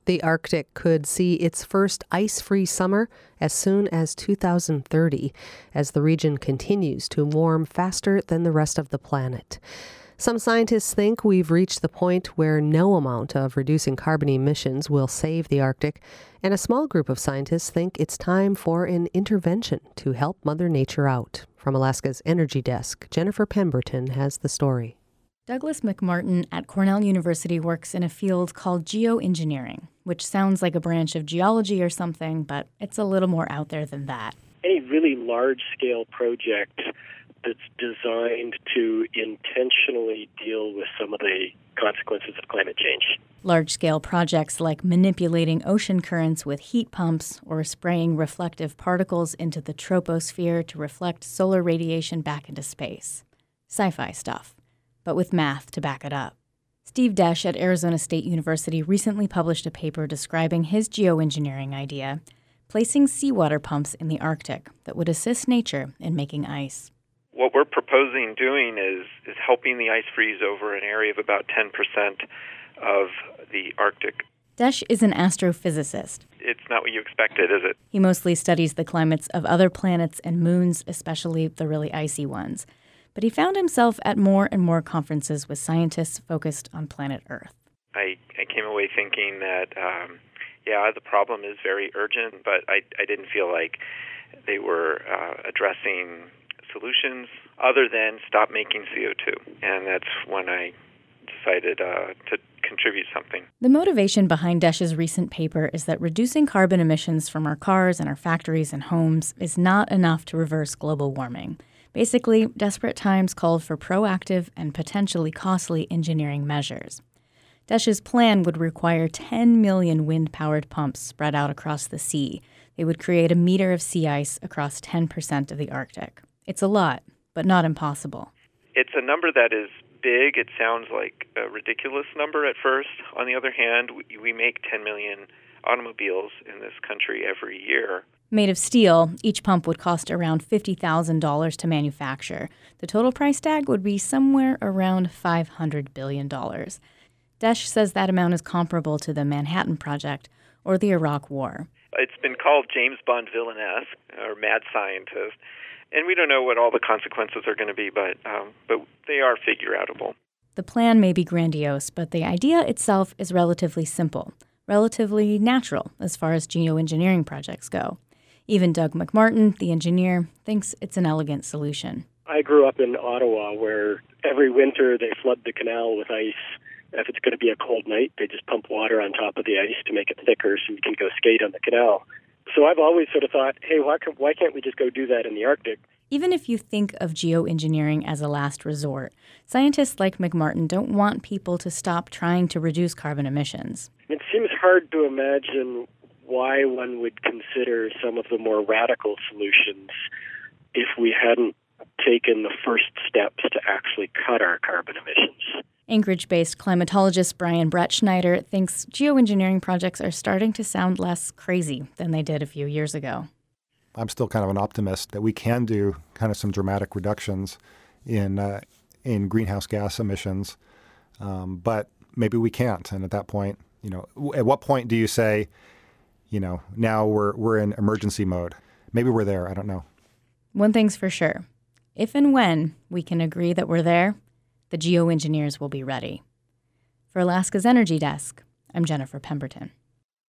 The Arctic could see its first ice-free summer as soon as 2030, as the region continues to warm faster than the rest of the planet. Some scientists think we've reached the point where no amount of reducing carbon emissions will save the Arctic, and a small group of scientists think it's time for an intervention to help Mother Nature out. From Alaska's Energy Desk, Jennifer Pemberton has the story. Douglas McMartin at Cornell University works in a field called geoengineering, which sounds like a branch of geology or something, but it's a little more out there than that. Any really large-scale project that's designed to intentionally deal with some of the consequences of climate change. Large-scale projects like manipulating ocean currents with heat pumps or spraying reflective particles into the troposphere to reflect solar radiation back into space. Sci-fi stuff, but with math to back it up. Steve Desch at Arizona State University recently published a paper describing his geoengineering idea, placing seawater pumps in the Arctic that would assist nature in making ice. What we're proposing doing is helping the ice freeze over an area of about 10% of the Arctic. Desch is an astrophysicist. It's not what you expected, is it? He mostly studies the climates of other planets and moons, especially the really icy ones. But he found himself at more and more conferences with scientists focused on planet Earth. I came away thinking that, the problem is very urgent, but I didn't feel like they were addressing solutions other than stop making CO2. And that's when I decided to contribute something. The motivation behind Desch's recent paper is that reducing carbon emissions from our cars and our factories and homes is not enough to reverse global warming. Basically, desperate times called for proactive and potentially costly engineering measures. Desch's plan would require 10 million wind-powered pumps spread out across the sea. They would create a meter of sea ice across 10% of the Arctic. It's a lot, but not impossible. It's a number that is big. It sounds like a ridiculous number at first. On the other hand, we make 10 million automobiles in this country every year. Made of steel, each pump would cost around $50,000 to manufacture. The total price tag would be somewhere around $500 billion. Desch says that amount is comparable to the Manhattan Project or the Iraq War. It's been called James Bond villanesque or mad scientist. And we don't know what all the consequences are going to be, but they are figure-outable. The plan may be grandiose, but the idea itself is relatively simple, relatively natural as far as geoengineering projects go. Even Doug McMartin, the engineer, thinks it's an elegant solution. I grew up in Ottawa where every winter they flood the canal with ice. If it's going to be a cold night, they just pump water on top of the ice to make it thicker so you can go skate on the canal. So I've always sort of thought, hey, why can't we just go do that in the Arctic? Even if you think of geoengineering as a last resort, scientists like McMartin don't want people to stop trying to reduce carbon emissions. It seems hard to imagine why one would consider some of the more radical solutions if we hadn't taken the first steps to actually cut our carbon emissions. Anchorage-based climatologist Brian Brettschneider thinks geoengineering projects are starting to sound less crazy than they did a few years ago. I'm still kind of an optimist that we can do kind of some dramatic reductions in greenhouse gas emissions, but maybe we can't. And at that point, at what point do you say, now we're in emergency mode? Maybe we're there. I don't know. One thing's for sure. If and when we can agree that we're there, the geoengineers will be ready. For Alaska's Energy Desk, I'm Jennifer Pemberton.